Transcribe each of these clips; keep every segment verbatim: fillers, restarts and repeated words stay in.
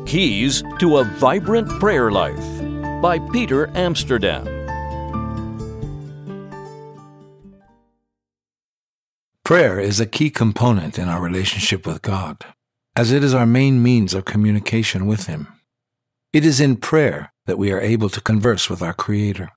Keys to a Vibrant Prayer Life by Peter Amsterdam. Prayer is a key component in our relationship with God, as it is our main means of communication with Him. It is in prayer that we are able to converse with our Creator.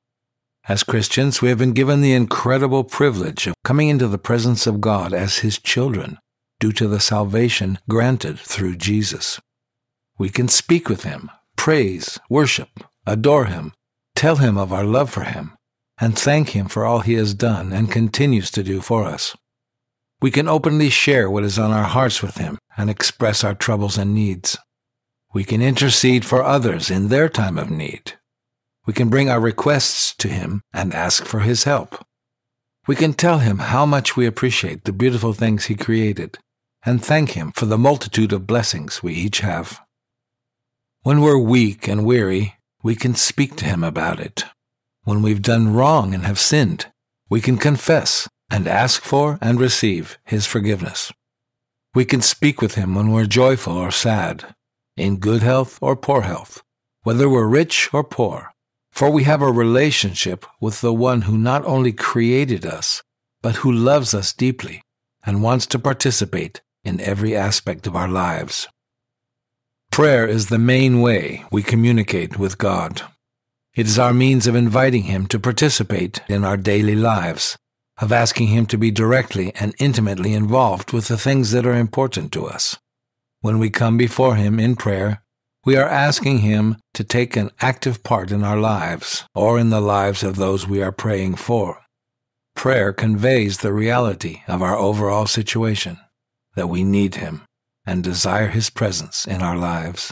As Christians, we have been given the incredible privilege of coming into the presence of God as His children due to the salvation granted through Jesus. We can speak with Him, praise, worship, adore Him, tell Him of our love for Him, and thank Him for all He has done and continues to do for us. We can openly share what is on our hearts with Him and express our troubles and needs. We can intercede for others in their time of need. We can bring our requests to Him and ask for His help. We can tell Him how much we appreciate the beautiful things He created and thank Him for the multitude of blessings we each have. When we're weak and weary, we can speak to Him about it. When we've done wrong and have sinned, we can confess and ask for and receive His forgiveness. We can speak with Him when we're joyful or sad, in good health or poor health, whether we're rich or poor, for we have a relationship with the One who not only created us, but who loves us deeply and wants to participate in every aspect of our lives. Prayer is the main way we communicate with God. It is our means of inviting Him to participate in our daily lives, of asking Him to be directly and intimately involved with the things that are important to us. When we come before Him in prayer, we are asking Him to take an active part in our lives or in the lives of those we are praying for. Prayer conveys the reality of our overall situation, that we need Him and desire His presence in our lives.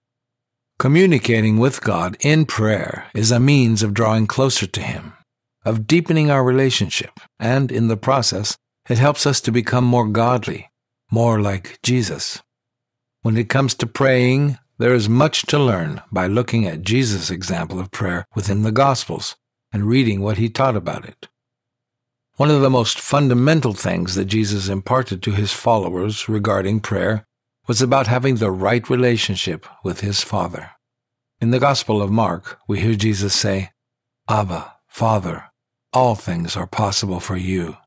Communicating with God in prayer is a means of drawing closer to Him, of deepening our relationship, and in the process, it helps us to become more godly, more like Jesus. When it comes to praying, there is much to learn by looking at Jesus' example of prayer within the Gospels and reading what He taught about it. One of the most fundamental things that Jesus imparted to His followers regarding prayer was about having the right relationship with His Father. In the Gospel of Mark, we hear Jesus say, "Abba, Father, all things are possible for you."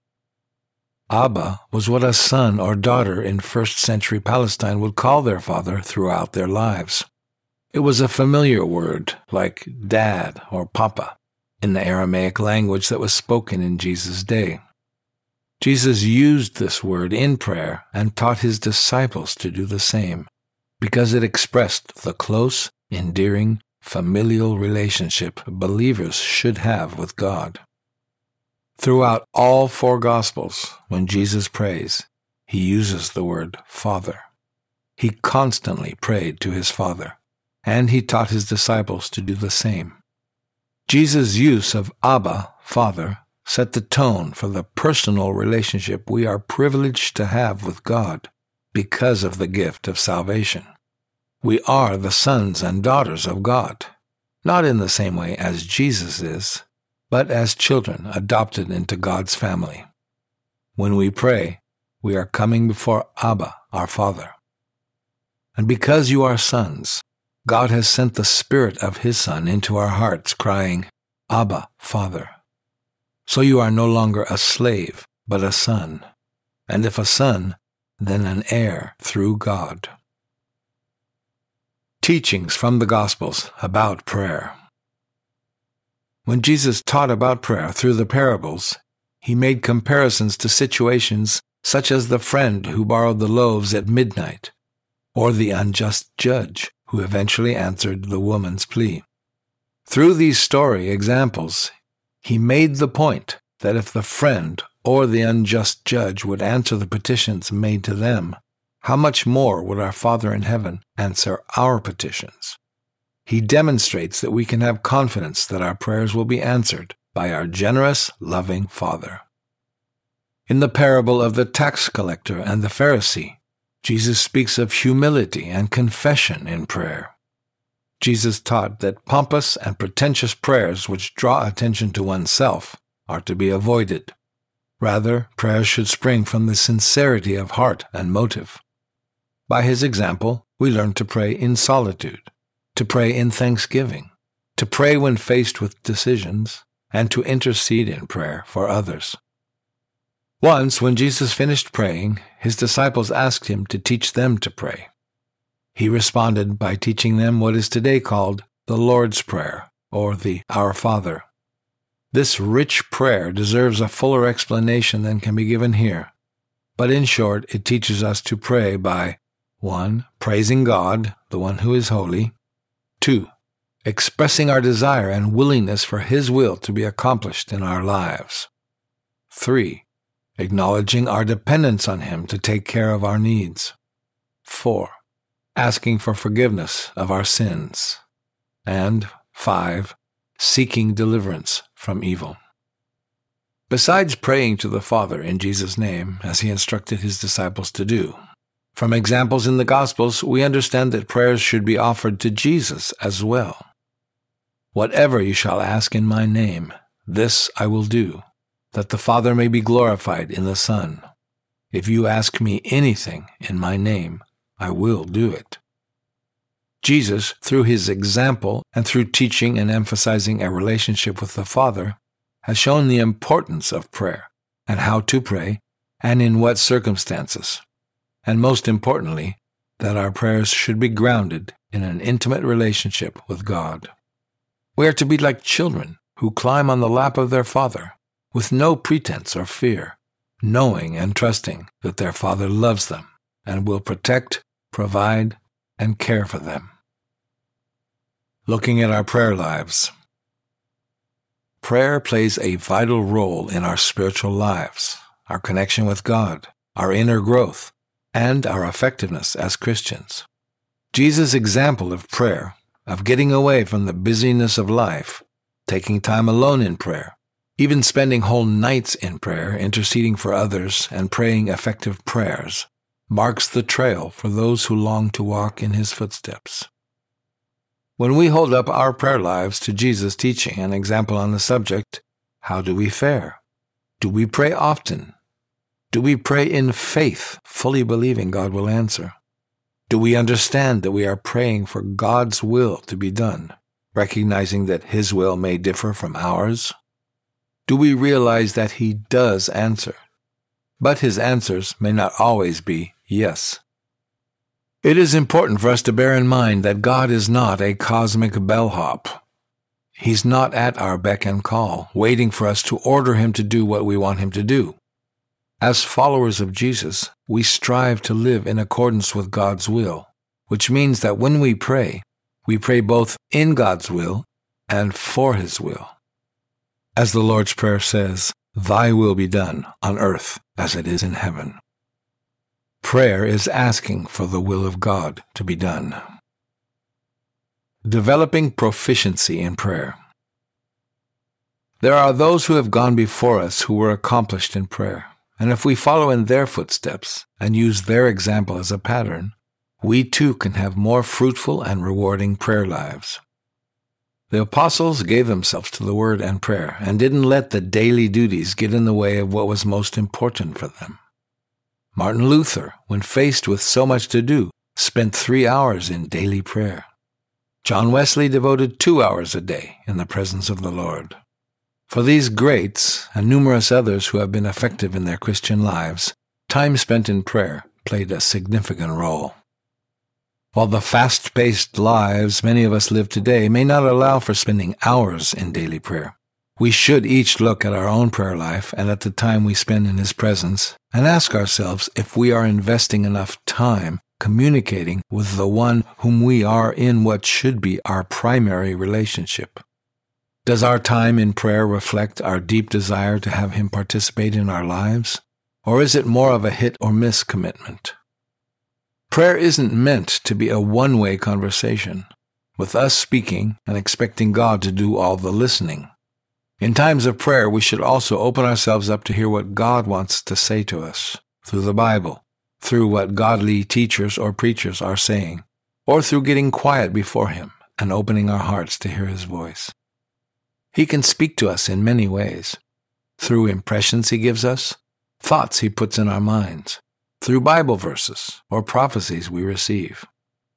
Abba was what a son or daughter in first century Palestine would call their father throughout their lives. It was a familiar word like dad or papa in the Aramaic language that was spoken in Jesus' day. Jesus used this word in prayer and taught His disciples to do the same, because it expressed the close, endearing, familial relationship believers should have with God. Throughout all four Gospels, when Jesus prays, He uses the word Father. He constantly prayed to His Father, and He taught His disciples to do the same. Jesus' use of Abba, Father, set the tone for the personal relationship we are privileged to have with God because of the gift of salvation. We are the sons and daughters of God, not in the same way as Jesus is, but as children adopted into God's family. When we pray, we are coming before Abba, our Father. And because you are sons, God has sent the Spirit of His Son into our hearts, crying, "Abba, Father." So you are no longer a slave, but a son. And if a son, then an heir through God. Teachings from the Gospels about prayer. When Jesus taught about prayer through the parables, He made comparisons to situations such as the friend who borrowed the loaves at midnight, or the unjust judge who eventually answered the woman's plea. Through these story examples, He made the point that if the friend or the unjust judge would answer the petitions made to them, how much more would our Father in heaven answer our petitions? He demonstrates that we can have confidence that our prayers will be answered by our generous, loving Father. In the parable of the tax collector and the Pharisee, Jesus speaks of humility and confession in prayer. Jesus taught that pompous and pretentious prayers which draw attention to oneself are to be avoided. Rather, prayers should spring from the sincerity of heart and motive. By His example, we learn to pray in solitude, to pray in thanksgiving, to pray when faced with decisions, and to intercede in prayer for others. Once, when Jesus finished praying, his disciples asked him to teach them to pray. He responded by teaching them what is today called the Lord's Prayer, or the Our Father. This rich prayer deserves a fuller explanation than can be given here, but in short, it teaches us to pray by one. Praising God, the one who is holy. two. Expressing our desire and willingness for His will to be accomplished in our lives. three. Acknowledging our dependence on Him to take care of our needs. four. Asking for forgiveness of our sins. And five. Seeking deliverance from evil. Besides praying to the Father in Jesus' name, as He instructed His disciples to do, from examples in the Gospels, we understand that prayers should be offered to Jesus as well. Whatever you shall ask in my name, this I will do, that the Father may be glorified in the Son. If you ask me anything in my name, I will do it. Jesus, through His example and through teaching and emphasizing a relationship with the Father, has shown the importance of prayer and how to pray and in what circumstances. And most importantly, that our prayers should be grounded in an intimate relationship with God. We are to be like children who climb on the lap of their Father with no pretense or fear, knowing and trusting that their Father loves them and will protect, provide, and care for them. Looking at our prayer lives. Prayer plays a vital role in our spiritual lives, our connection with God, our inner growth, and our effectiveness as Christians. Jesus' example of prayer, of getting away from the busyness of life, taking time alone in prayer, even spending whole nights in prayer, interceding for others, and praying effective prayers, marks the trail for those who long to walk in His footsteps. When we hold up our prayer lives to Jesus' teaching and example on the subject, how do we fare? Do we pray often? Do we pray in faith, fully believing God will answer? Do we understand that we are praying for God's will to be done, recognizing that His will may differ from ours? Do we realize that He does answer, but His answers may not always be yes? It is important for us to bear in mind that God is not a cosmic bellhop. He's not at our beck and call, waiting for us to order Him to do what we want Him to do. As followers of Jesus, we strive to live in accordance with God's will, which means that when we pray, we pray both in God's will and for His will. As the Lord's Prayer says, "Thy will be done on earth as it is in heaven." Prayer is asking for the will of God to be done. Developing proficiency in prayer. There are those who have gone before us who were accomplished in prayer. And if we follow in their footsteps and use their example as a pattern, we too can have more fruitful and rewarding prayer lives. The apostles gave themselves to the Word and prayer and didn't let the daily duties get in the way of what was most important for them. Martin Luther, when faced with so much to do, spent three hours in daily prayer. John Wesley devoted two hours a day in the presence of the Lord. For these greats, and numerous others who have been effective in their Christian lives, time spent in prayer played a significant role. While the fast-paced lives many of us live today may not allow for spending hours in daily prayer, we should each look at our own prayer life and at the time we spend in His presence and ask ourselves if we are investing enough time communicating with the One whom we are in what should be our primary relationship. Does our time in prayer reflect our deep desire to have Him participate in our lives? Or is it more of a hit-or-miss commitment? Prayer isn't meant to be a one-way conversation, with us speaking and expecting God to do all the listening. In times of prayer, we should also open ourselves up to hear what God wants to say to us, through the Bible, through what godly teachers or preachers are saying, or through getting quiet before Him and opening our hearts to hear His voice. He can speak to us in many ways, through impressions He gives us, thoughts He puts in our minds, through Bible verses or prophecies we receive.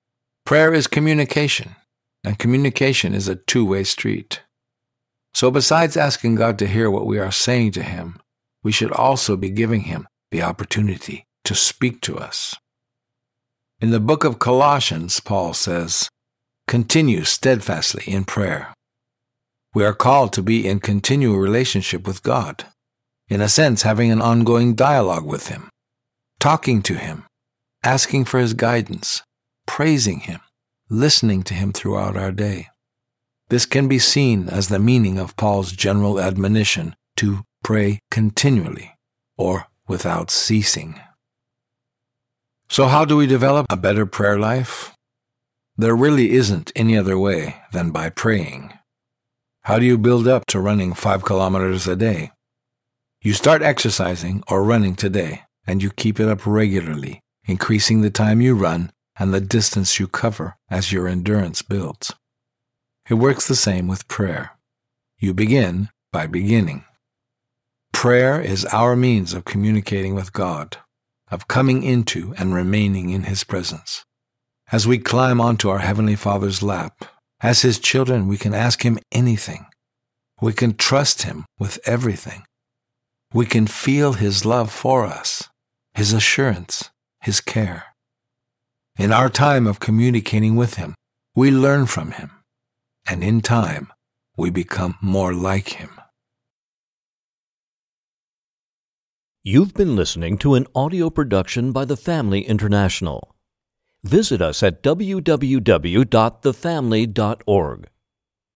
Prayer is communication, and communication is a two-way street. So besides asking God to hear what we are saying to Him, we should also be giving Him the opportunity to speak to us. In the book of Colossians, Paul says, "Continue steadfastly in prayer." We are called to be in continual relationship with God, in a sense having an ongoing dialogue with Him, talking to Him, asking for His guidance, praising Him, listening to Him throughout our day. This can be seen as the meaning of Paul's general admonition to pray continually, or without ceasing. So how do we develop a better prayer life? There really isn't any other way than by praying. How do you build up to running five kilometers a day? You start exercising or running today, and you keep it up regularly, increasing the time you run and the distance you cover as your endurance builds. It works the same with prayer. You begin by beginning. Prayer is our means of communicating with God, of coming into and remaining in His presence. As we climb onto our Heavenly Father's lap, as His children, we can ask Him anything. We can trust Him with everything. We can feel His love for us, His assurance, His care. In our time of communicating with Him, we learn from Him, and in time, we become more like Him. You've been listening to an audio production by The Family International. Visit us at w w w dot the family dot org.